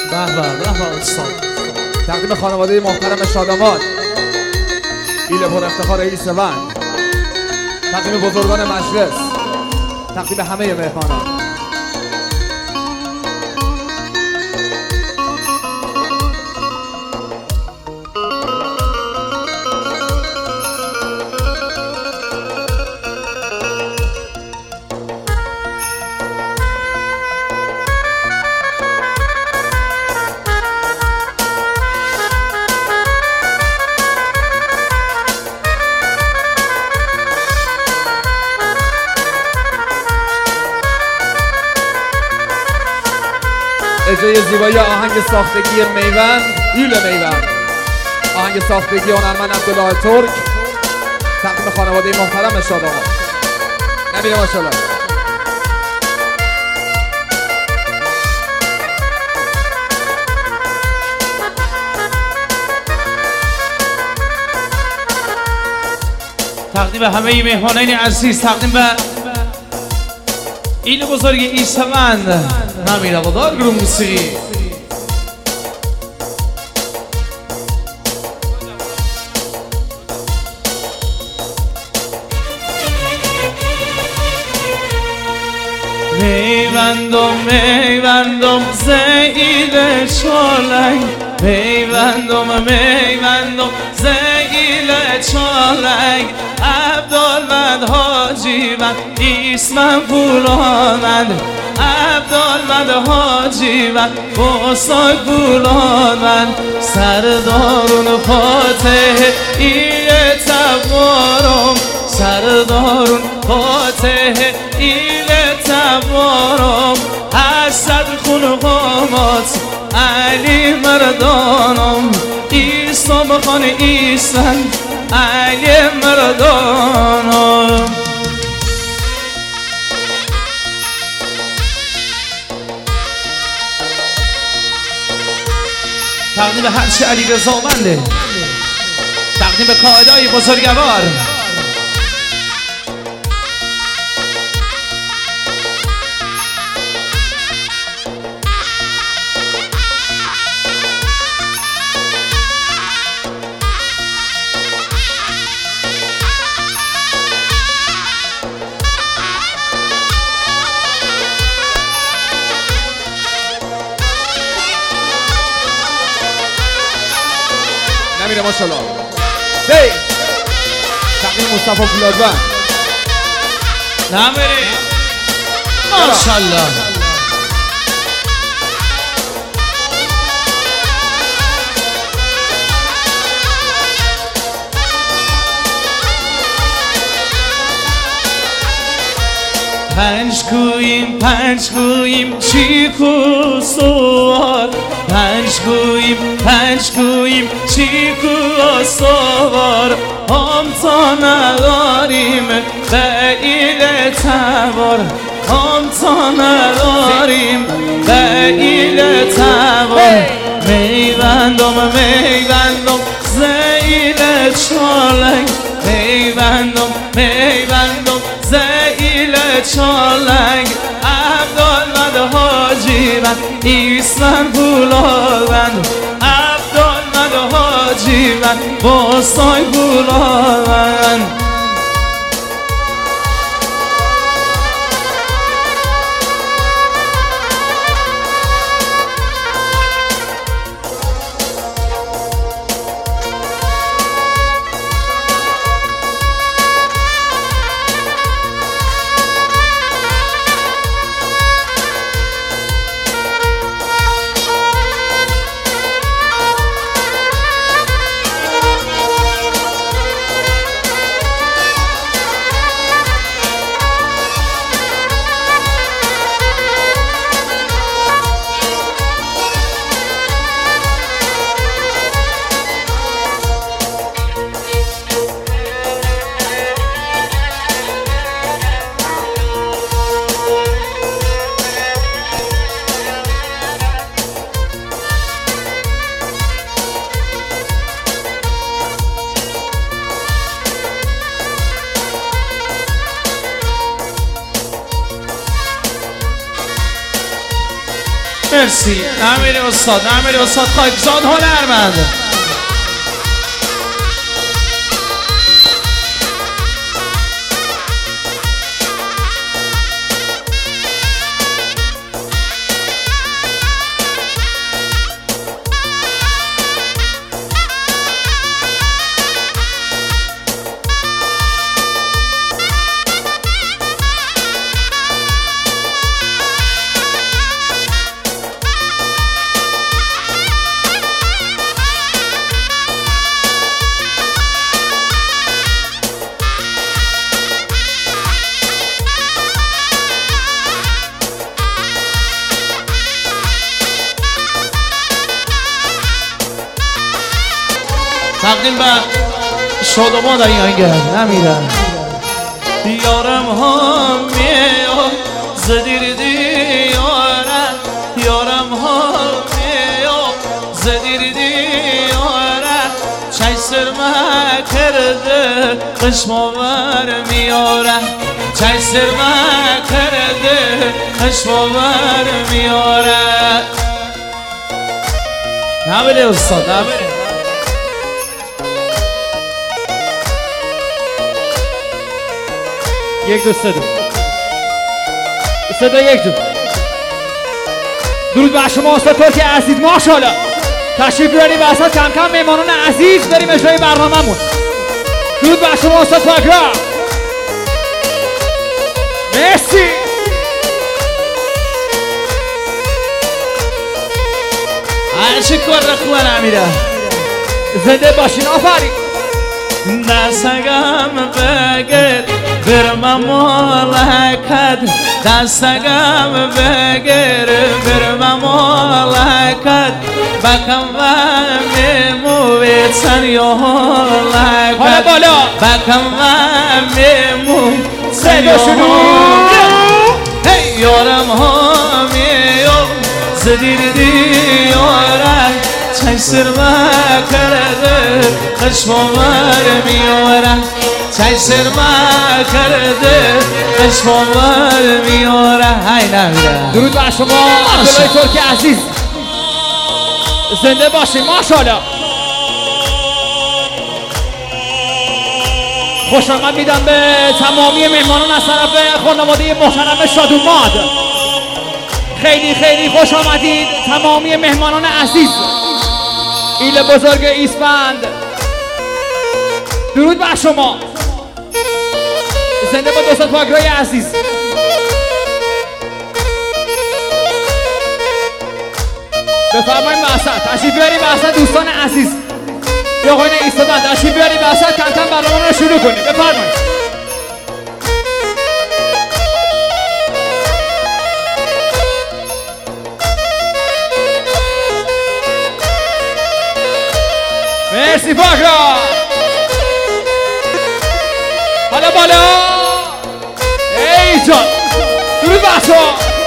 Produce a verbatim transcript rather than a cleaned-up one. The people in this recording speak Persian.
به به به به استاد. تقدیم خانواده محترم شادمان ایل پر افتخار ایسوند، تقدیم بزرگان مجلس، تقدیم همه مهمانان. اجرای زیبایی آهنگ ساختگی میوند، ایل میوند، آهنگ ساختگی هنرمند عبدالله ترک، تقدیم خانواده محترم شادمان. نمیره ماشاءالله. تقدیم به همه مهمانان عزیز، تقدیم به ایل بزرگ ایسوند، نمی روادار گروه موسیقی. میوندم میوندم زیل چالنگ، میوندم میوندم زیل چالنگ، عبدالمند حاجی من اسمم پولانند، عبدالمند حاجی من بسای پولانند، سردارون فاتح ایل تبارم، سردارون فاتح ایل تبارم، حسد خون قامات علی مردانم، ایسام خان ایسن علی مردانم. تقدیم به هرچی علی رضامنده، تقدیم به قائدای بزرگوار. نمیره ماشاءالله. دی تقدیم مصطفی فولادوند. نمیره ماشاءالله. پنج گوییم پنج گوییم چیکو سوار، پنج گوییم پنج گوییم چیکو سوار، هم تا نداریم خیل تبار، هم تا نداریم خیل تبار، میوندم میوندم زیل چالنگ، میوندم میوندم زیل چالنگ، عبدالمند حاجی من ایسمن پولادند، عبدالمند حاجی من بسای پولادند. مرسی امیر استاد امیر استاد خاکزاد هنرمند. تقدیم به شادمان در این آهنگ نمیرم یارم ها میام زدیر دیارم یارم ها میام زدیر دیارم چای سرمه کرده قشماور میارم چای سرمه کرده قشماور میارم. نبیده استاد نبیده یک دو سه دو سه دو یک دو. درود بر شما استاد ترک عزیز ماشاءالله تشریف بیارید وسط کم کم مهمانان عزیز بریم اجرای برنامه‌مون. درود بر شما استاد فاگرا مرسی. هرچی کار خوبه نمیره زنده باشین آفرین. دستگم بگیر برم مالکت دستگم بگیر برم مالکت بکم و میموید سن یا حالکت حالا بالا بکم و میموید سن یا حالکت یارم ها میام زدیر دیارم چای سرمه کرده قشماور میارم چای سرمه کرده قشماور میارم. های نمیرم. درود بر شما عبدالله ترک عزیز زنده باشین ماشاءالله. خوش آمد میدم به تمامی مهمانان از طرف خانواده محترم شادوماد. خیلی خیلی خوش آمدید تمامی مهمانان عزیز ایل بزرگ ایسفند. درود بر شما زنده با دوستان پاگرای عزیز. بفرمایید وسط تشریف بیارید وسط دوستان عزیز. یا آقایان ایستادن تشریف بیارید وسط کم کم برنامه رو شروع کنید. بفرمایید. مرسی فاگرا. حالا بالا ای جان درود بر شما.